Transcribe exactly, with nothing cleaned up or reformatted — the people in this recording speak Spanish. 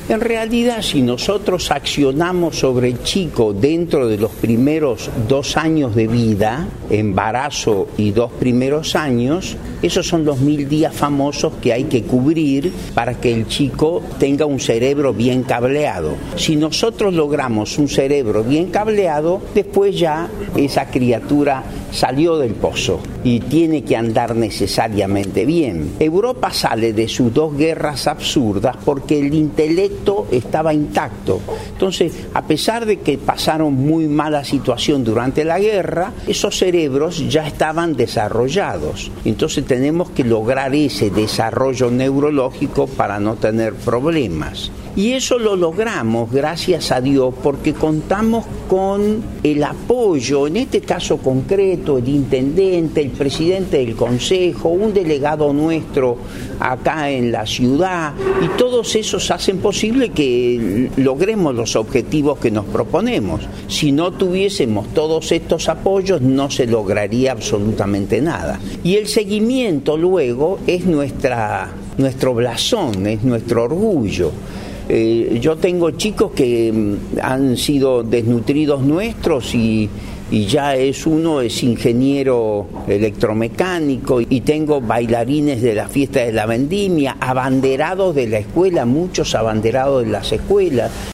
En realidad, si nosotros accionamos sobre el chico dentro de los primeros dos años de vida, embarazo y dos primeros años, esos son los mil días famosos que hay que cubrir para que el chico tenga un cerebro bien cableado. Si nosotros logramos un cerebro bien cableado, después ya esa criatura salió del pozo y tiene que andar necesariamente bien. Europa sale de sus dos guerras absurdas porque el intelecto estaba intacto. Entonces, a pesar de que pasaron muy mala situación durante la guerra, esos cerebros ya estaban desarrollados. Entonces tenemos que lograr ese desarrollo neurológico para no tener problemas. Y eso lo logramos, gracias a Dios, porque contamos con el apoyo, en este caso concreto, el intendente, el presidente del consejo, un delegado nuestro acá en la ciudad, y todos esos hacen posible que logremos los objetivos que nos proponemos. Si no tuviésemos todos estos apoyos, no se lograría absolutamente nada. Y el seguimiento luego es nuestra, nuestro blasón, es nuestro orgullo. Eh, yo tengo chicos que mm, han sido desnutridos nuestros y, y ya es uno es ingeniero electromecánico, y tengo bailarines de la fiesta de la vendimia, abanderados de la escuela, muchos abanderados de las escuelas.